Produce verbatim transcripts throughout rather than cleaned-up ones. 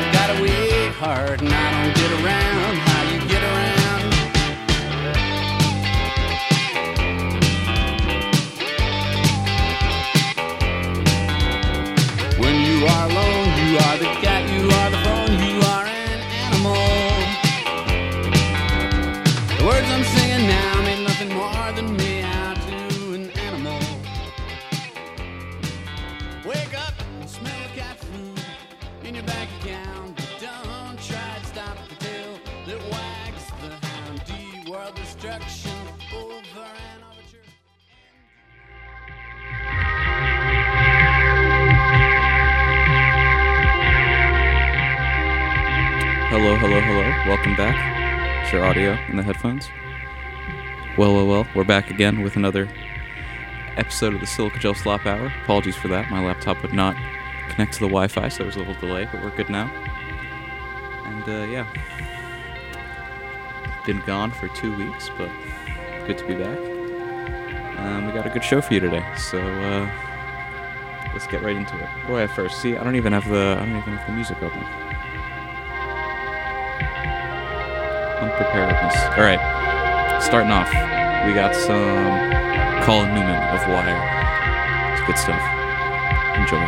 I've got a weak heart and I don't get around how you get around. When you are alone, you are the cat, you are the phone, you are an animal. The words I'm singing now mean nothing more than me out to an animal. Wake up and smell the cat food in your bank account, but don't try to stop the tail that wags the hound. D world destruction over and overture. Hello, hello, hello. Welcome back. It's your audio in the headphones. Well, well, well. We're back again with another episode of the Silica Gel Slop Hour. Apologies for that. My laptop would not connect to the Wi-Fi, so there was a little delay, but we're good now. And, uh, yeah. Been gone for two weeks, but good to be back. Um, we got a good show for you today, so, uh, let's get right into it. What do I have first? See, I don't even have the, I don't even have the music open. Unpreparedness. Alright, starting off, we got some Colin Newman of Wire. It's good stuff. Enjoy.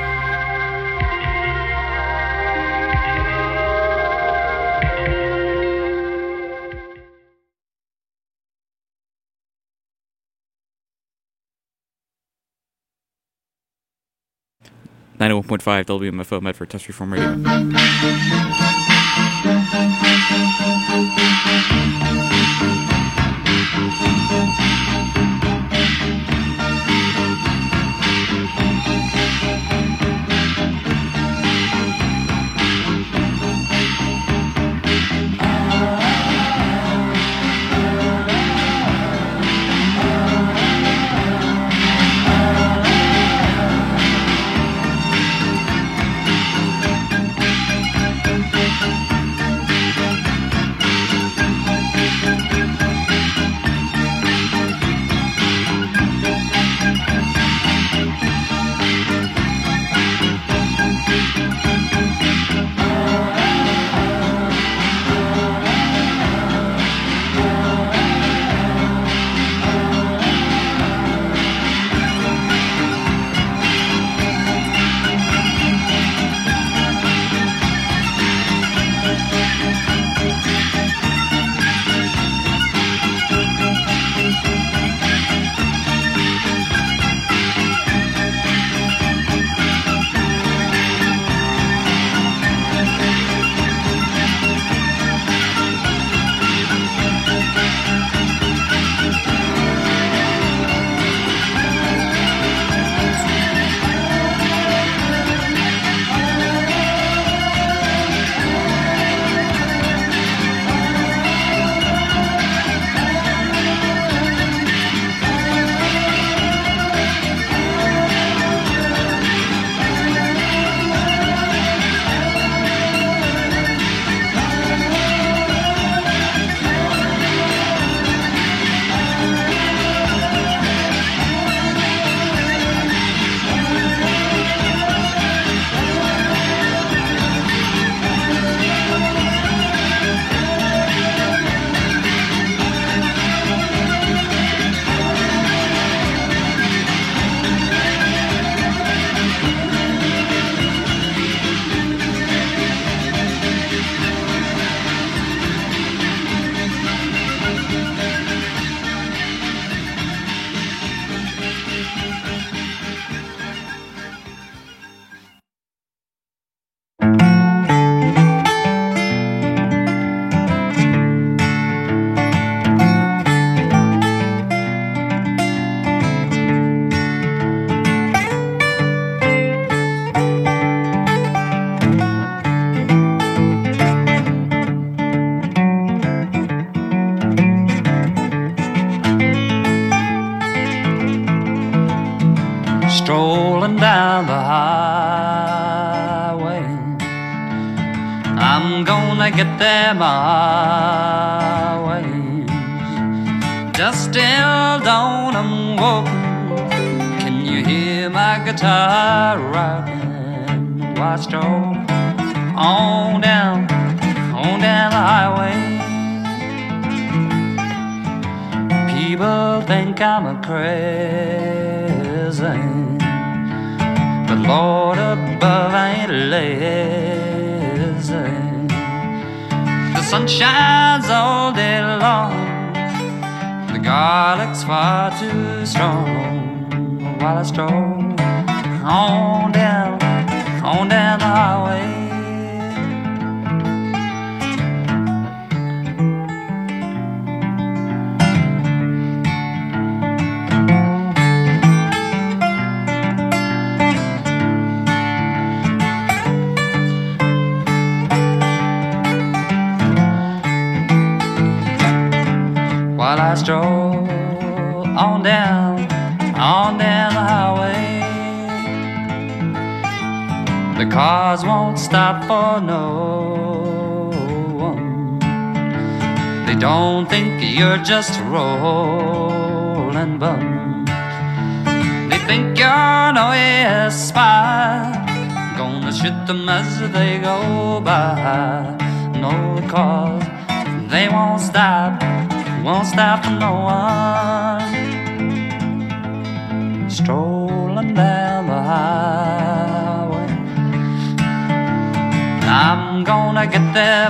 ninety-one point five W M F O Medford Test Reform Radio. strolling down the highway. I'm gonna get there my way. Just till dawn I'm walking. Can you hear my guitar rocking? Watch on think I'm a crazy, but Lord above I ain't lazy. The sun shines all day long, the garlic's far too strong, while I stroll on down, on down the highway. While I stroll on down, on down the highway, the cars won't stop for no one. They don't think you're just a rolling bum. They think you're no spy, gonna shoot them as they go by. No, cause they won't stop, won't stop for no one. Strolling down the highway, I'm gonna get there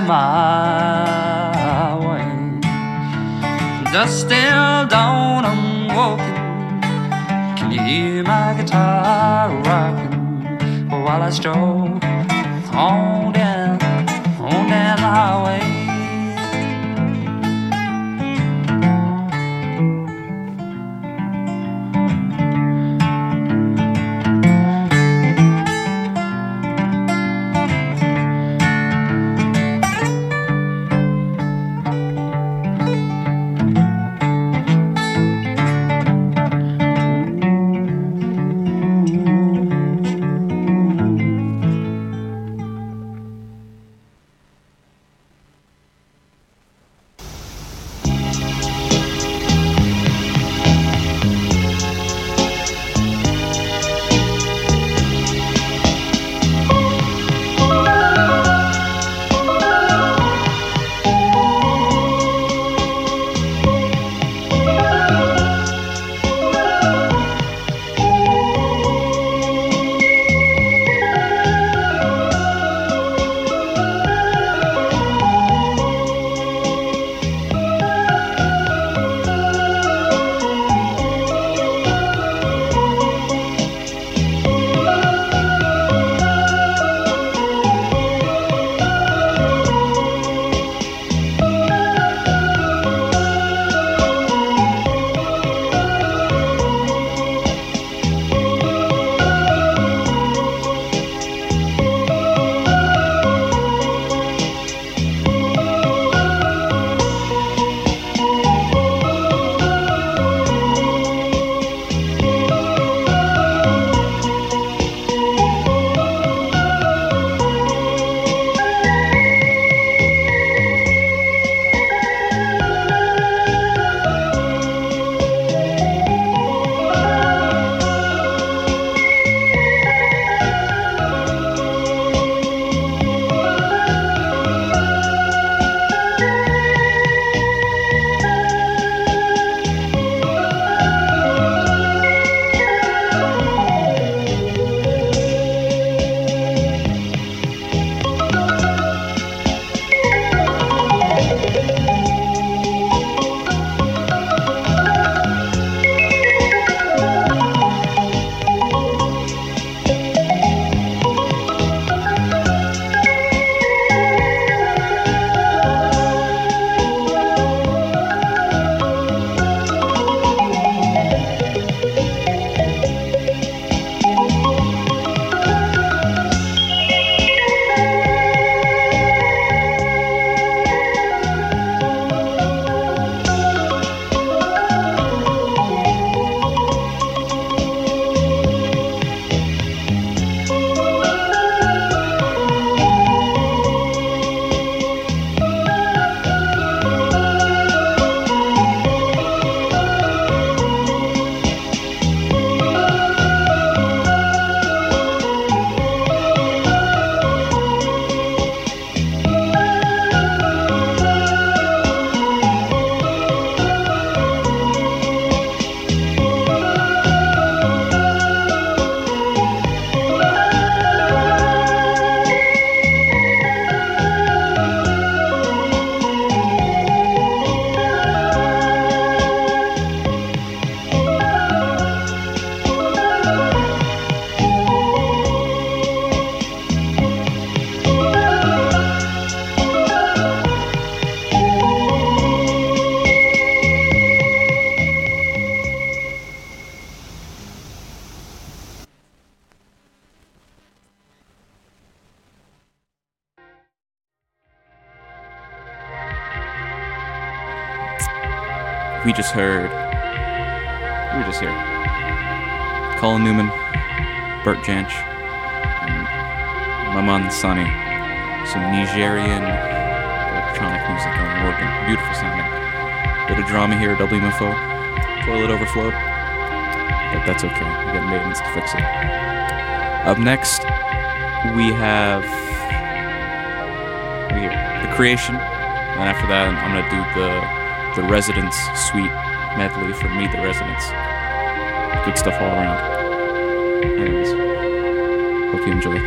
my way. Dust still dawn, I'm walking. Can you hear my guitar rocking while I stroll on down, on down the highway? we just heard. We were just here. Colin Newman, Bert Jansch, and Maman Sani. Some Nigerian electronic music on the organ. Beautiful sounding. Bit of drama here at W M F O. Toilet overflowed. But that's okay. We got maintenance to fix it. Up next, we have we hear The Creation. And after that, I'm going to do the the Residents Suite medley for Me, the Residents. Good stuff all around. Anyways, hope you enjoy.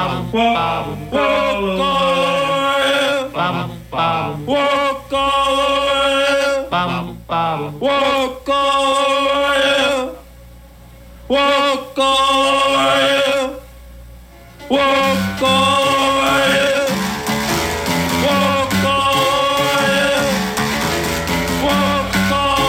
Walk on. walk on, walk on, walk on, walk on, walk on.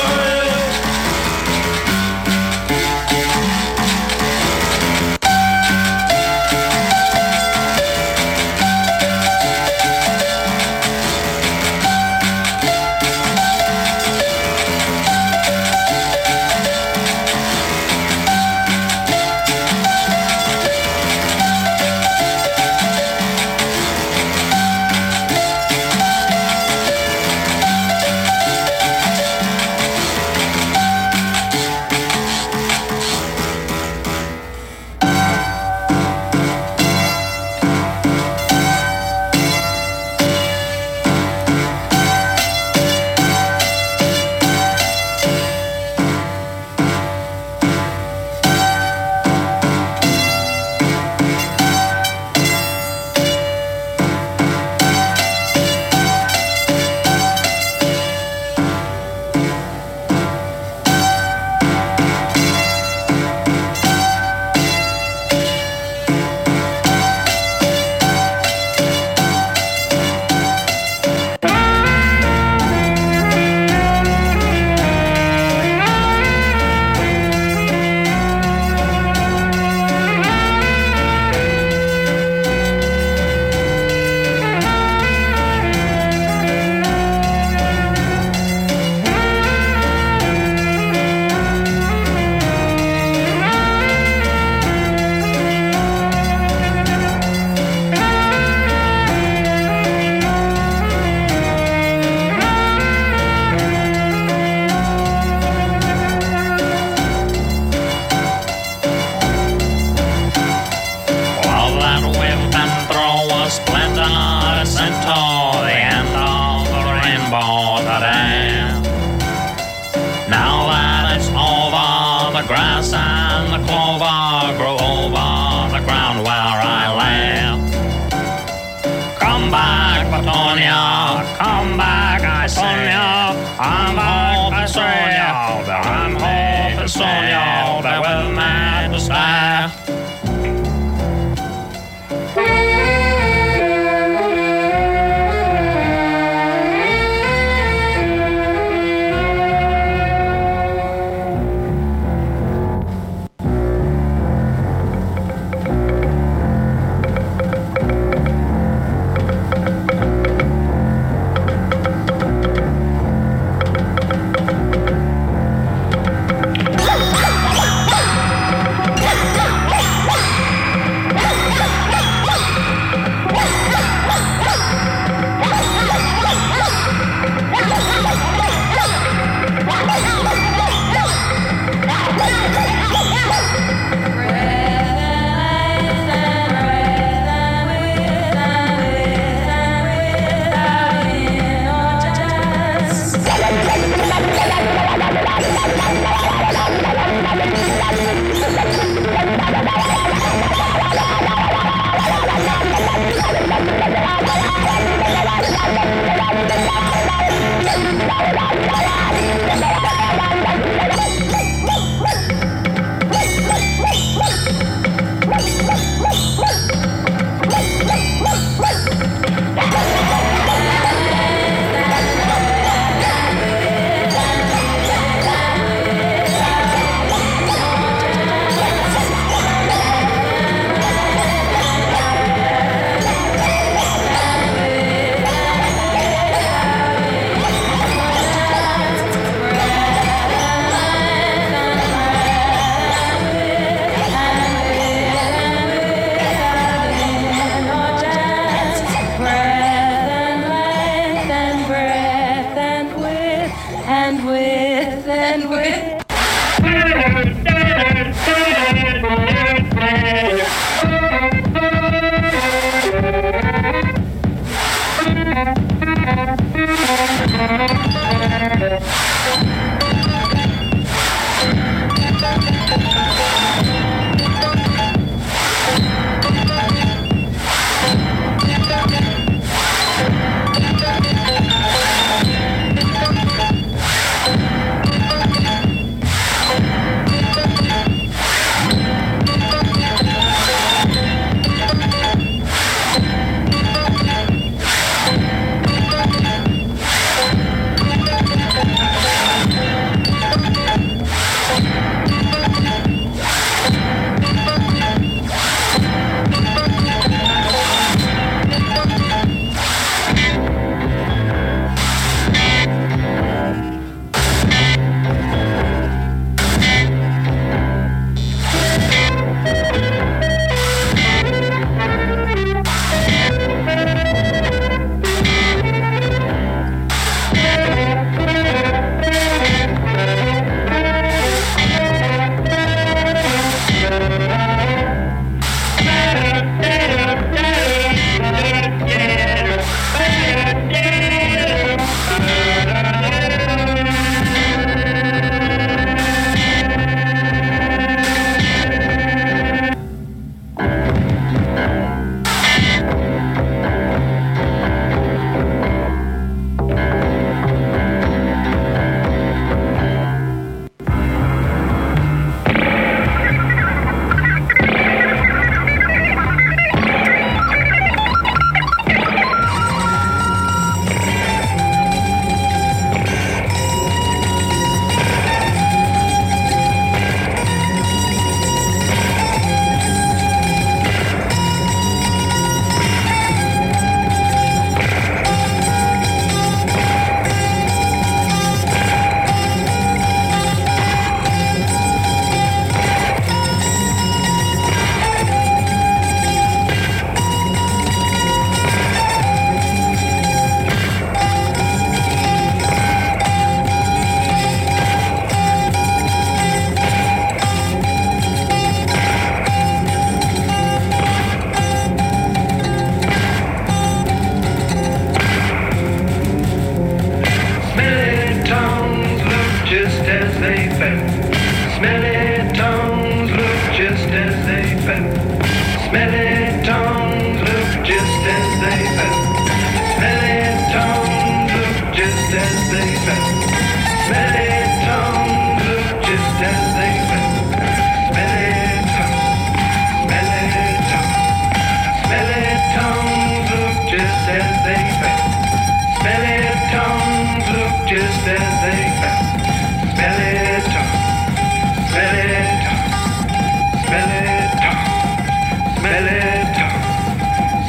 grass and the clover grow over the ground where I lay. Come back, Batonia, come back, I Sonia. I'm hoping Sonia, I'm hoping Sonia, that will make the stay.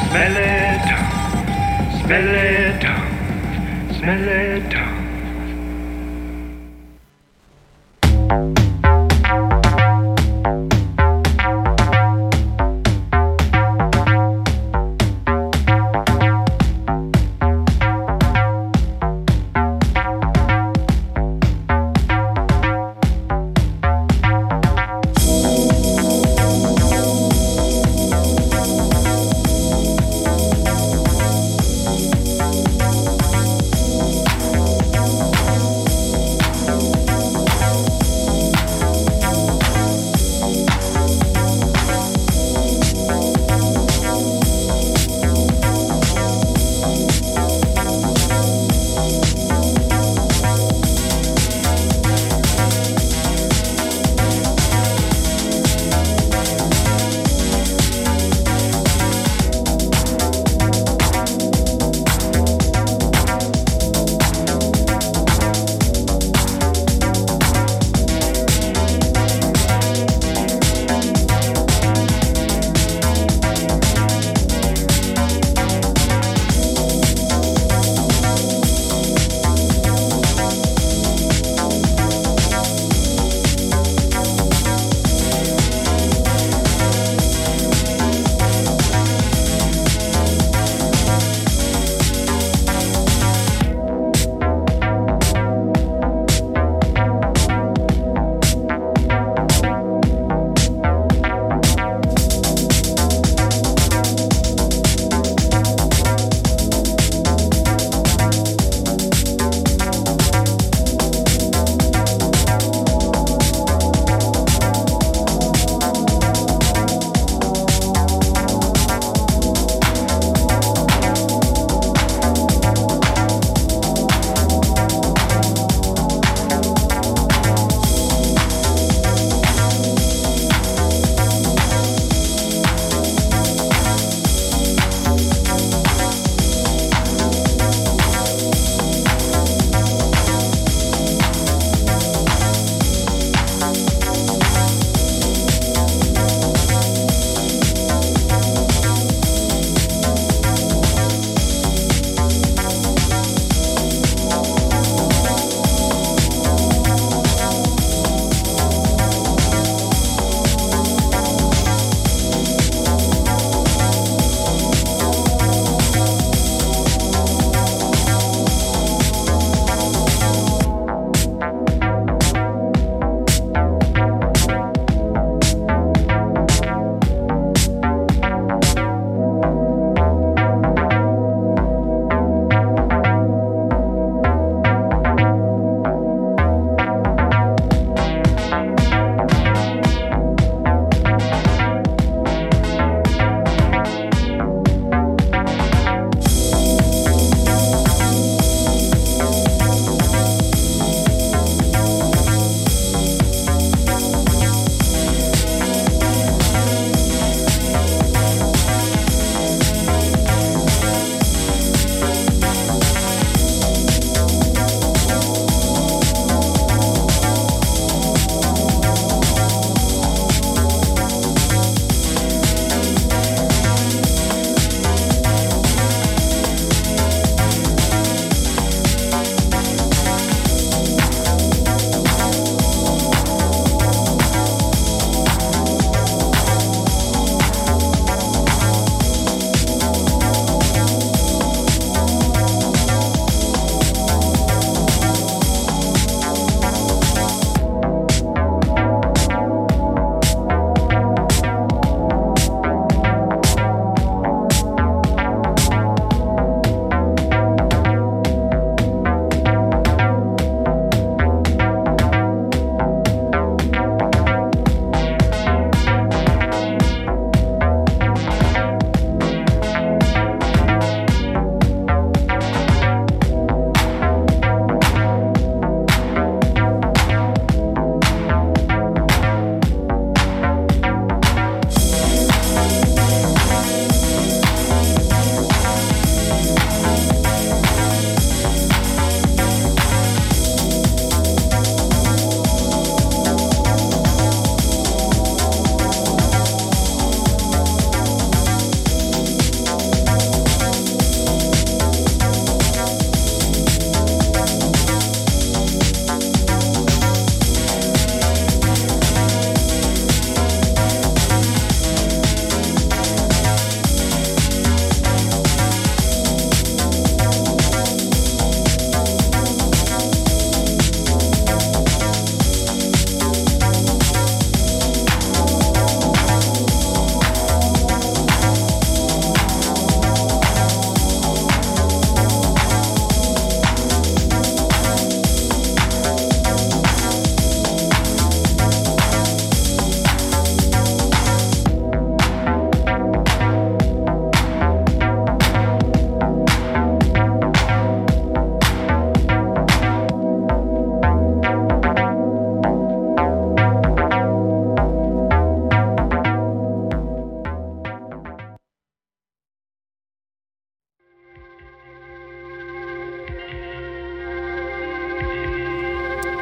Smell it, smell it, smell it.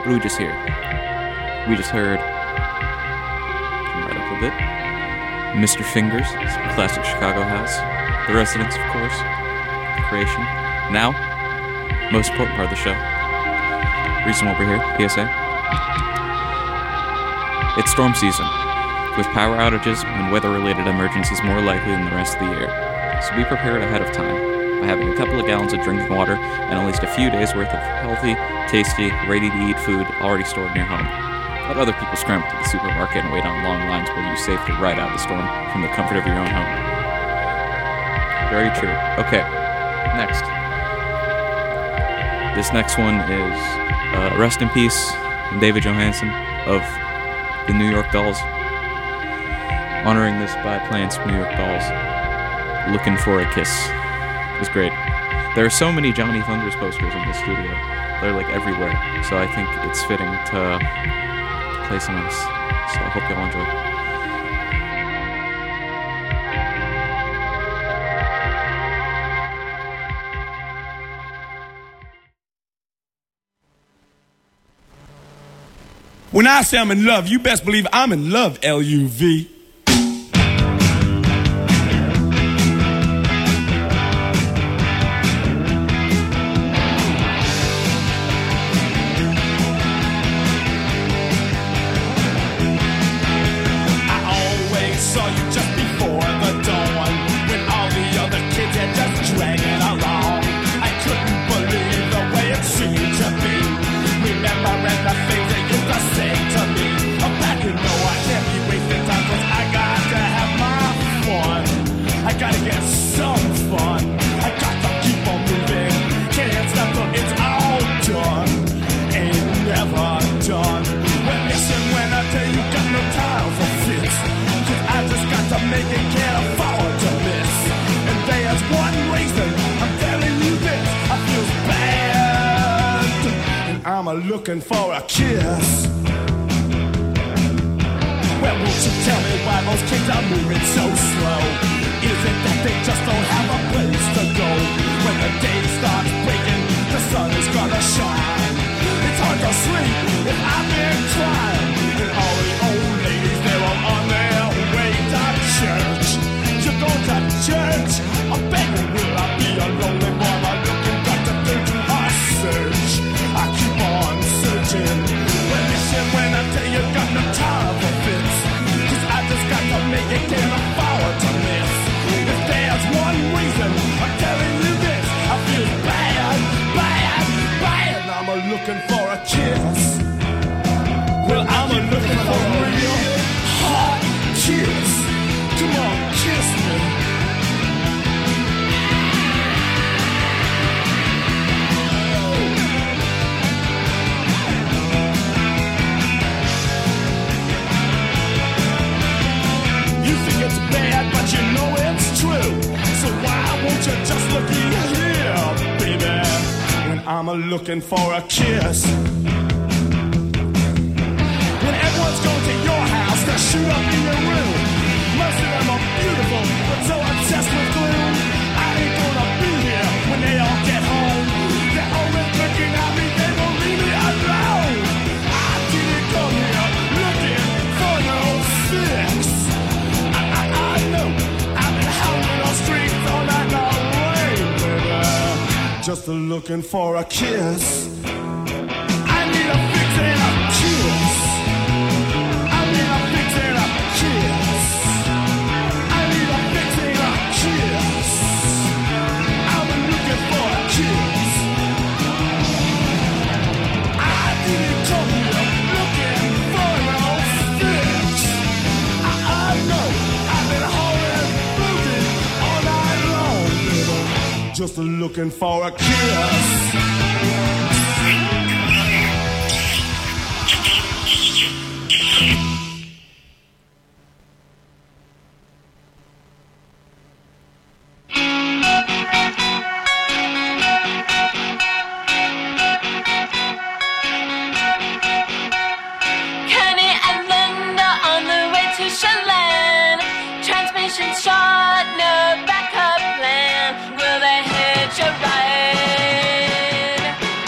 What did we just hear? We just heard, come right up a bit, Mister Fingers, some classic Chicago house. The Residents, of course, the Creation. Now, most important part of the show, reason why we're here, P S A. It's storm season, with power outages and weather-related emergencies more likely than the rest of the year. So be prepared ahead of time by having a couple of gallons of drinking water and at least a few days worth of healthy, tasty, ready-to-eat food already stored in your home. Let other people scramble to the supermarket and wait on long lines while you safely ride out the storm from the comfort of your own home. Very true. Okay, next. This next one is uh, Rest in Peace, David Johansen of the New York Dolls. Honoring this by playing some New York Dolls. Looking for a Kiss. It was great. There are so many Johnny Thunders posters in the studio. They're like everywhere. So I think it's fitting to play some of this. So I hope y'all enjoy. When I say I'm in love, you best believe I'm in love, L U V. Looking for a kiss. Well, won't you tell me why most kids are moving so slow? Is it that they just don't have a place to go? When the day starts breaking, the sun is gonna shine. It's hard to sleep if I've been crying. And all the old ladies, they're all on their way to church. You go to church, I'm begging, will I be a lonely boy? I'm looking back to do to our search. I keep on searching. Well, listen when I tell you, got no time for fits. Cause I just got to make it, can't afford to miss. If there's one reason I'm telling you this, I feel bad, bad, bad. I'm a looking for a kiss. Well, I'm a looking for a real hot kiss. Come on, kiss me. It's bad, but you know it's true. So why won't you just look in here, baby? When I'm a looking for a kiss. When everyone's going to your house to shoot up in your room. Most of them are beautiful, but so obsessed with gloom. I ain't gonna be here when they all get home. They're always looking at me, they won't leave me alone. I didn't come here looking for no fix. Just looking for a kiss. I need a fix and a kiss. I need a fix and a kiss. I need a fix and a kiss. I'm looking for a kiss. I didn't come here looking for no fix. I, I know I've been holding, moving all night long, baby. Just looking for a kiss. Kenny and Linda on the way to Chelan. Transmission shot, no backup plan. Will they hitch a ride?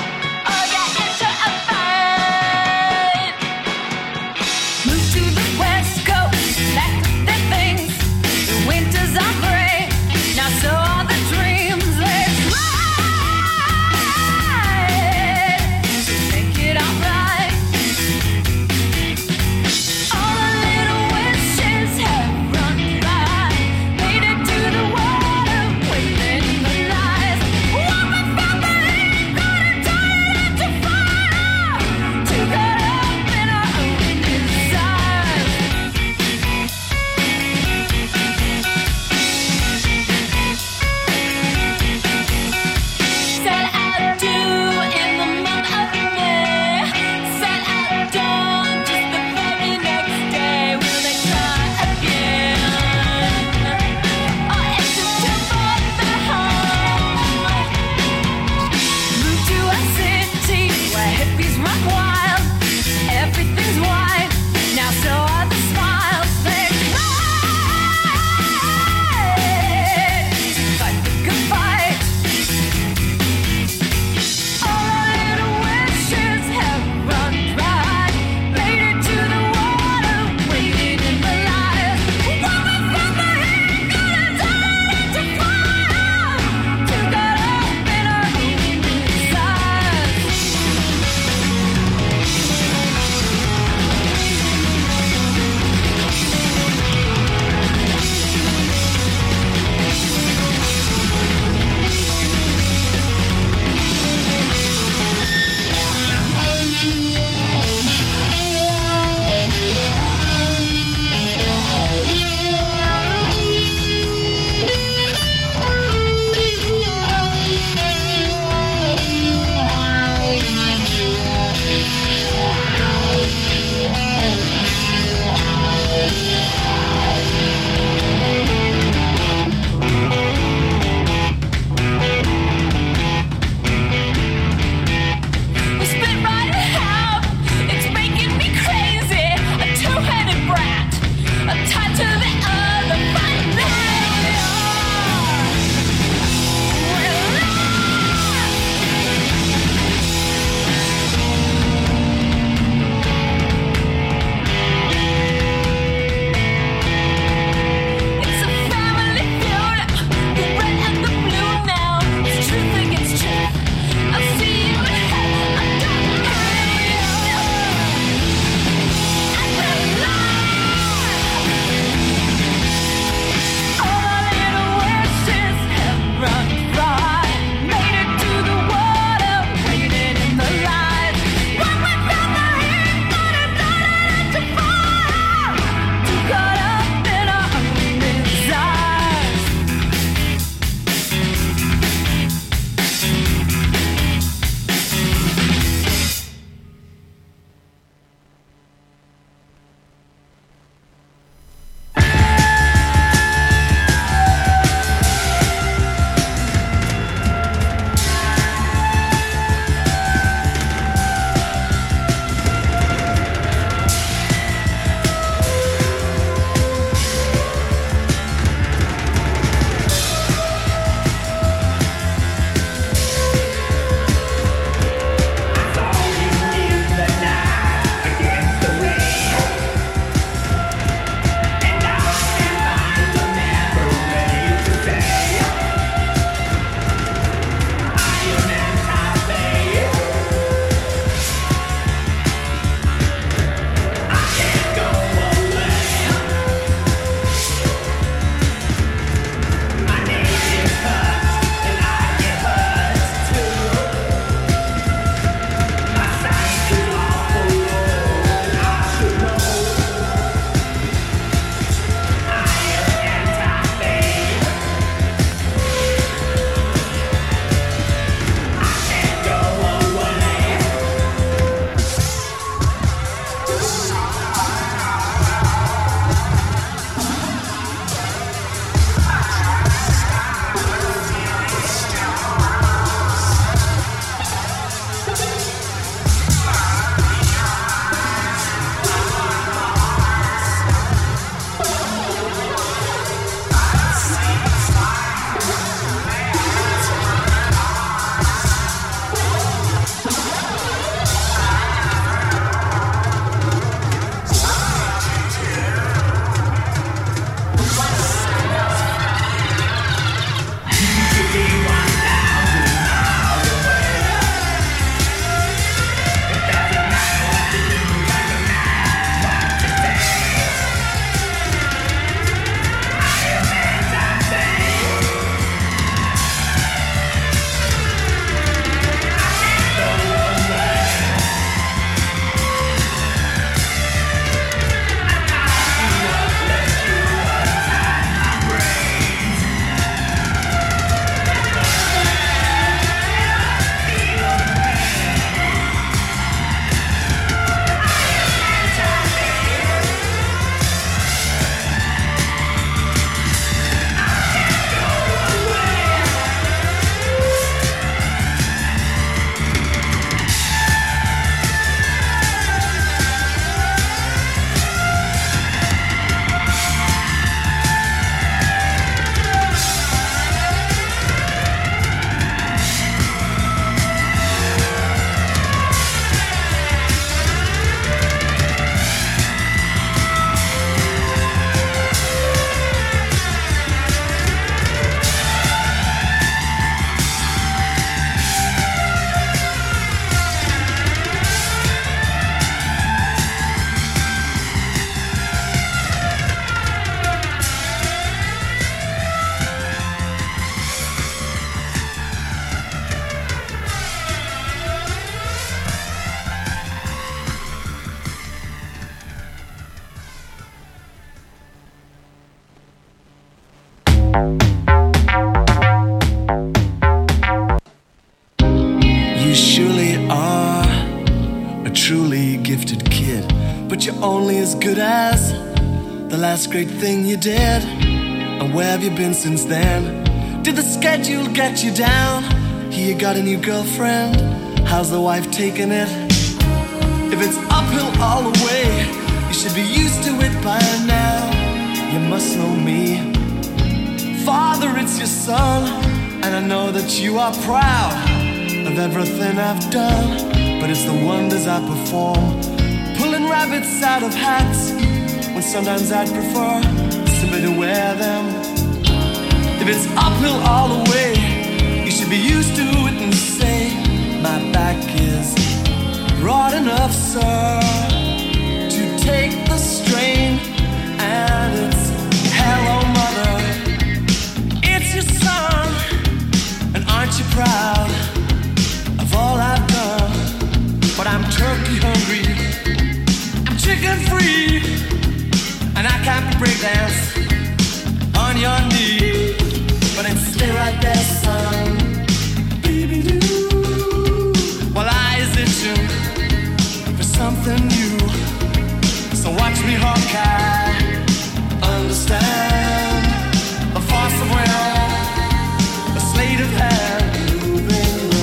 the last great thing you did? And where have you been since then? Did the schedule get you down? Here you got a new girlfriend. How's the wife taking it? If it's uphill all the way, you should be used to it by now. You must know me. Father, it's your son, and I know that you are proud of everything I've done. But it's the wonders I perform, pulling rabbits out of hats, when sometimes I'd prefer simply to wear them. If it's uphill all the way, you should be used to it and say, my back is broad enough, sir, to take the strain. And it's hello, mother, it's your son, and aren't you proud of all I've done? But I'm turkey hungry, I'm chicken free, and I can't breakdance on your knee. But then stay right there, son, baby do, while I is itching for something new. So watch me, Hawkeye, understand the force of will, the slate of hand moving the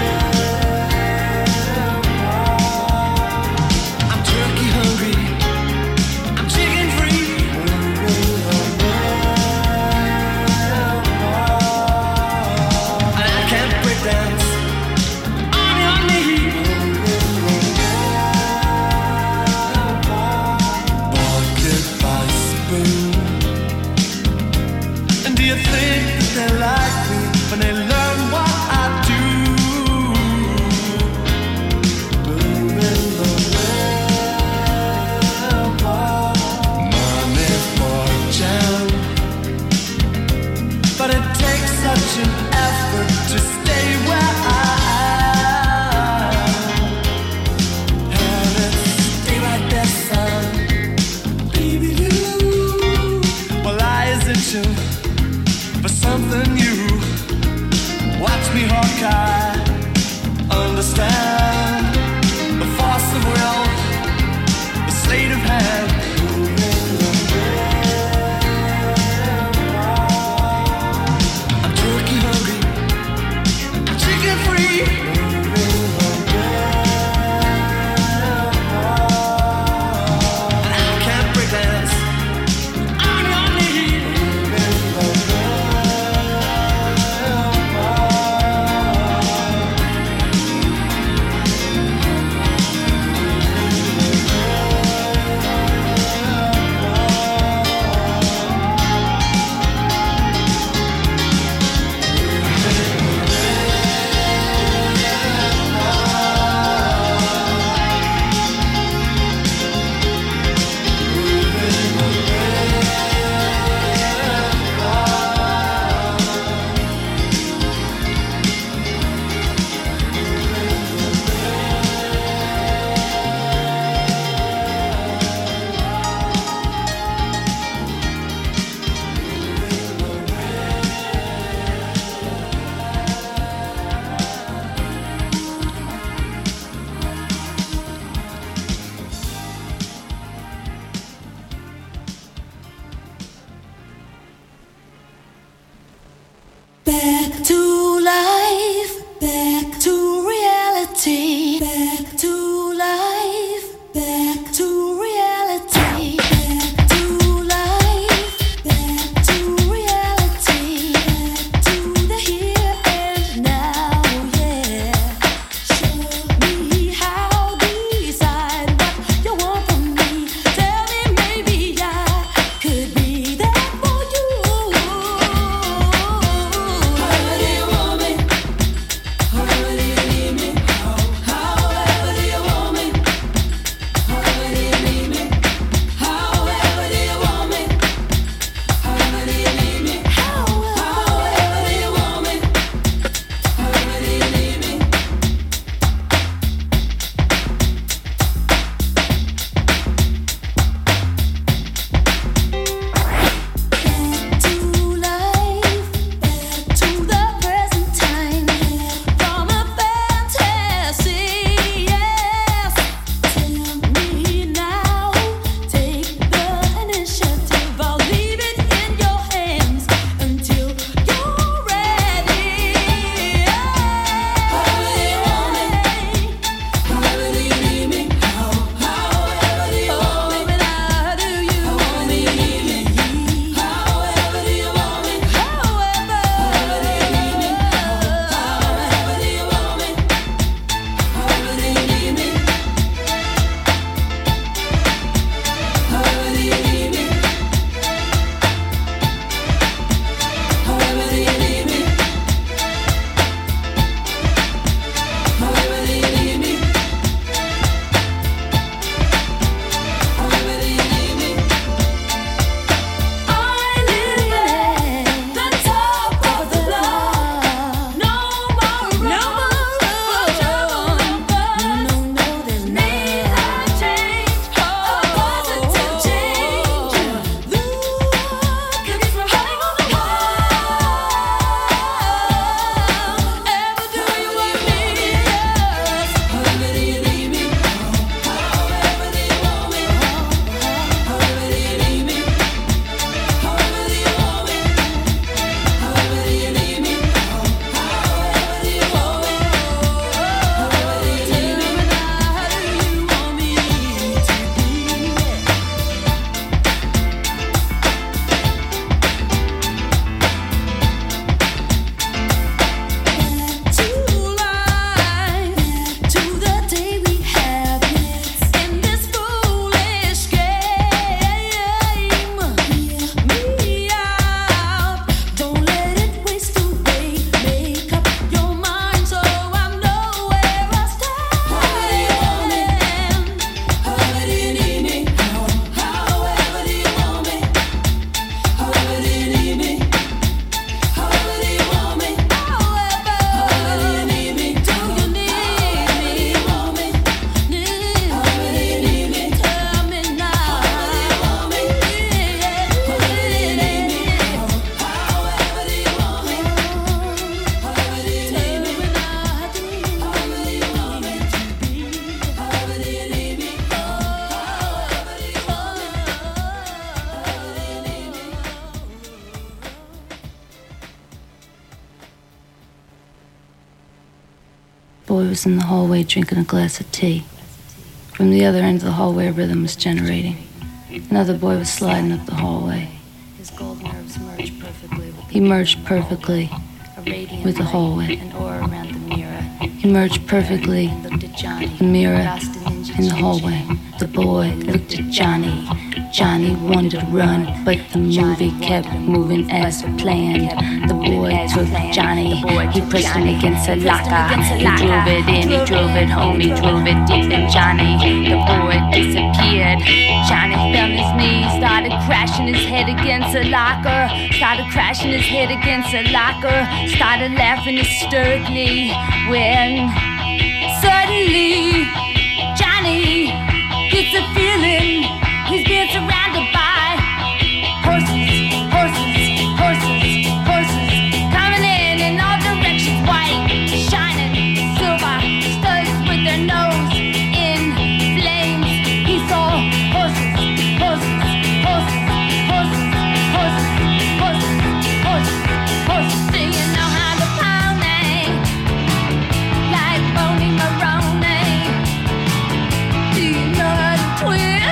world. I'm turkey hungry, I'm chicken free, moving the world. boy was in the hallway drinking a glass of tea. From the other end of the hallway, a rhythm was generating. Another boy was sliding up the hallway. His gold nerves merged perfectly. He merged perfectly with the hallway. He merged perfectly the mirror in the hallway. The boy looked at Johnny. Johnny wanted to run, but the movie kept moving as planned. The boy took Johnny, he pressed him against a locker. He drove it in, he drove it home, he drove it deep in Johnny. The boy disappeared. Johnny fell on his knees, started crashing his head against a locker. Started crashing his head against a locker. Started laughing hysterically when suddenly Johnny gets a feeling he's being surrounded by horses, horses, horses, horses, coming in in all directions, white, shining, silver, studs with their nose in flames. He saw horses, horses, horses, horses, horses, horses, horses, horses. Do you know how to pony? Like Boney Maroney. Do you know how to twist?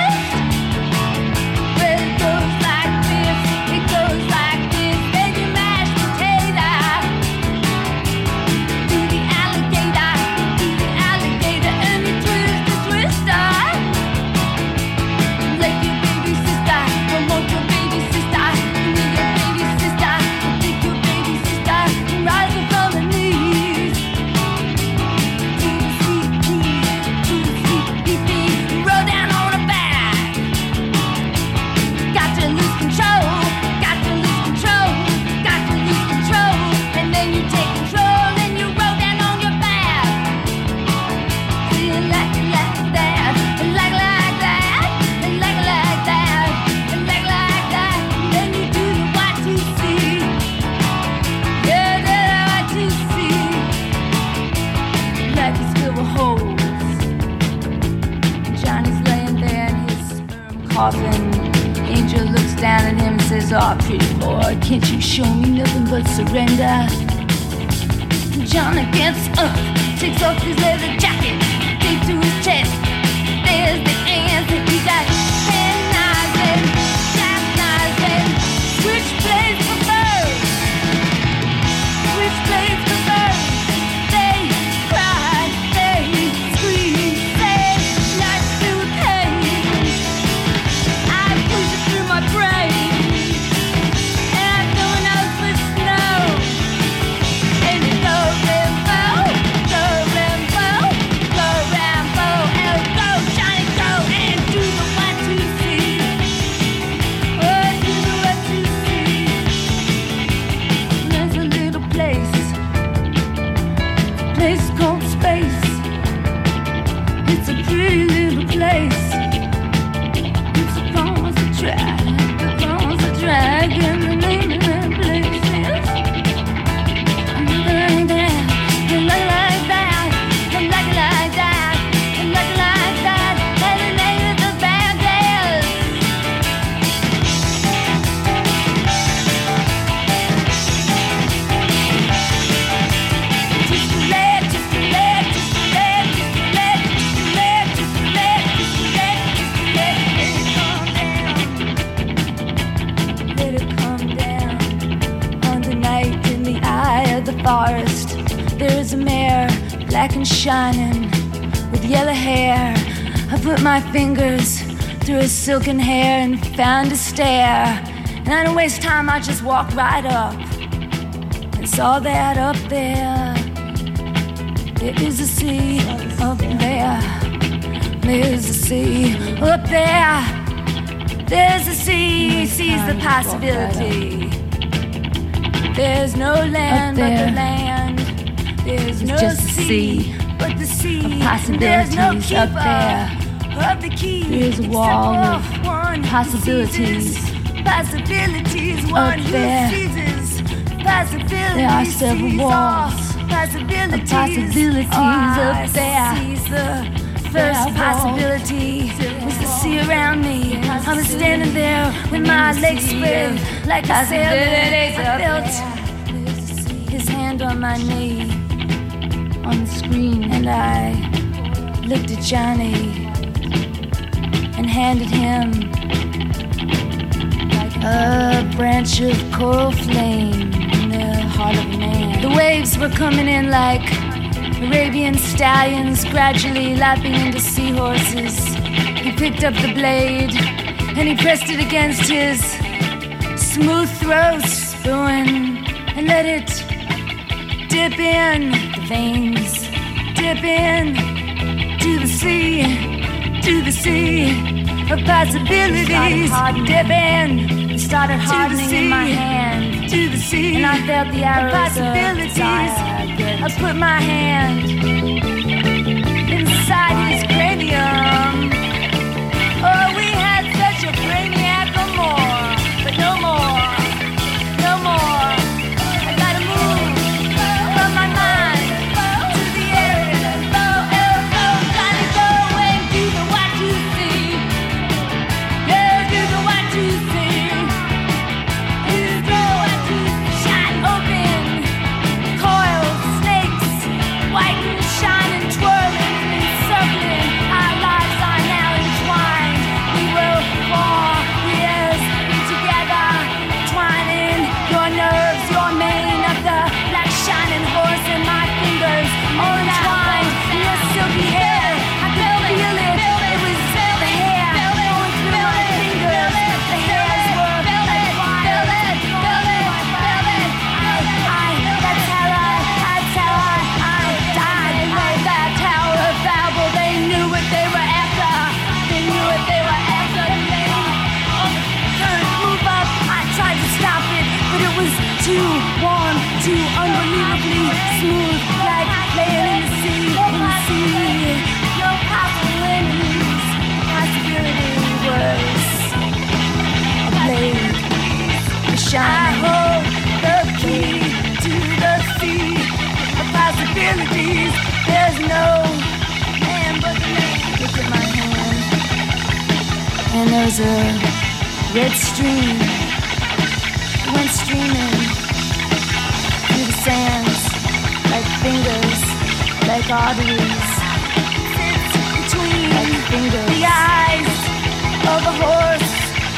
Angel looks down at him and says, "Oh, pretty boy, can't you show me nothing but surrender?" Johnny gets up, takes off his leather jacket, takes to his chest. There's the answer. He got ten knives and jack knives and switchblades for birds. Switchblades for birds. They cry, they scream, they like to pain. I push it through my brain, and I'm going out for snow. And you go Rambo, go Rambo, go Rambo, and go Johnny, go and do the one two three. Oh, do the one two three. There's a little place, a place called space. It's a pretty little place. It's a phone's a drag, the phone's a drag, and the name of that place is. Like that, and like like that, and like like that, and like like that, and the name of the band is. Just a let, just a let, just a let, just a let, just a let, just a let, just a let, let it calm down. Let it calm down. On the night in the eye of the forest, there is a mare, black and shining, with yellow hair. I put my fingers through her silken hair and found a stair. And I didn't waste time, I just walked right up and saw that up there. There is a sea up there. There's a sea up there. There's a sea, sees the possibility. There's no land but the land. There's no sea but the sea. There's no keeper of the keys. There's a wall of one who possibilities seizes possibilities. One up there. who seizes possibilities. There are several Sees walls all possibilities. of possibilities Oh, up I there. seize the There first are possibility was to see around me. I was standing there with my legs spread like a sailor. I felt his hand on my knee. on the screen, and I looked at Johnny and handed him a branch of coral flame in the heart of a man. The waves were coming in like Arabian stallions, gradually lapping into seahorses. He picked up the blade and he pressed it against his smooth throat, spoon, and let it dip in the veins, dip in to the sea, to the sea of possibilities. Dip in, it started hardening in my hand, to the sea, and I felt the arrows of possibilities. I put my hand inside his cranium. Oh, we had such a brainiac or more, but no more, no more. I gotta move from my mind to the area. Oh, oh, oh, gotta go and do the what you see. Yeah, do the what you see. Do the what you see. Shot open, coils, snakes, white and shining, twirling and circling. Our lives are now entwined. We will fall years together, twining your nerves, your mane of the black shining horse, and my fingers all entwined in your silky hair. I could feel it. It was the hair going through my fingers. The hairs were like fire. Feel it, feel it. I, I, that's how I, that's how I, I died. They made that Tower of Babel. They knew what they were after. They knew what they were after. They couldn't move up. I tried to stop it, but it was too warm, too unbelievably smooth, like laying in the sea, in the sea. No possibilities. Possibility was a blade, a shine. I hold the key to the sea of possibilities. There's no man but the man. Look at my hand, and there's a red stream. It went streaming through the sands like fingers, like arteries. Between like fingers, the eyes of a horse.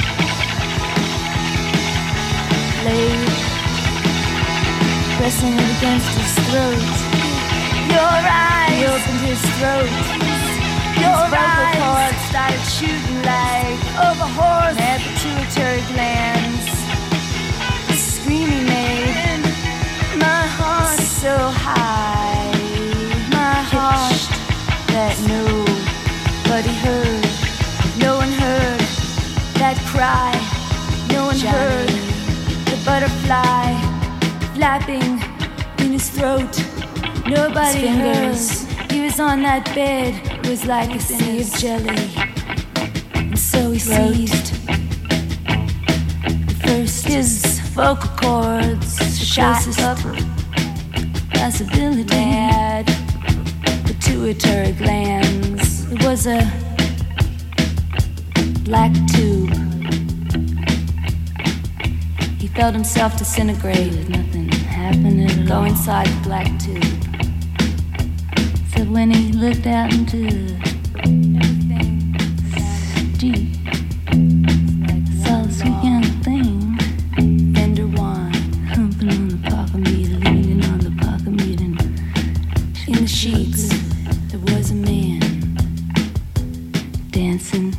Blade pressing it against his throat. Your eyes, he opened his throat. Your vocal cords started shooting like of a horse. Had pituitary glands. The scream he made. My heart so high. My heart that nobody heard. No one heard that cry. No one heard the butterfly flapping in his throat. Nobody heard. He was on that bed. It was like a sea of jelly. And so he seized. First his vocal cords shot up. Possibility had pituitary glands. It was a black tube. He felt himself disintegrate. Nothing happened at all. Go inside the black tube. Said when he looked out into everything deep, saw the sweet young thing, Fender wine, humping on the pocket meter, leaning on the pocket meter. In the sheets, there was a man dancing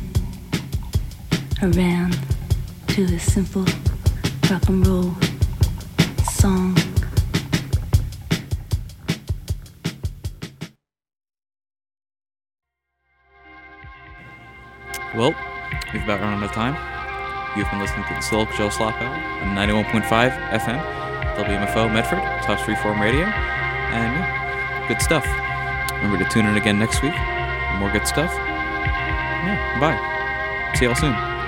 around to a simple rock and roll song. Well, we've about run out of time. You've been listening to the Silk Joe Slop Hour on ninety-one point five F M, W M F O Medford, Tops Freeform Radio, and yeah, good stuff. Remember to tune in again next week for more good stuff. Yeah, bye. See y'all soon.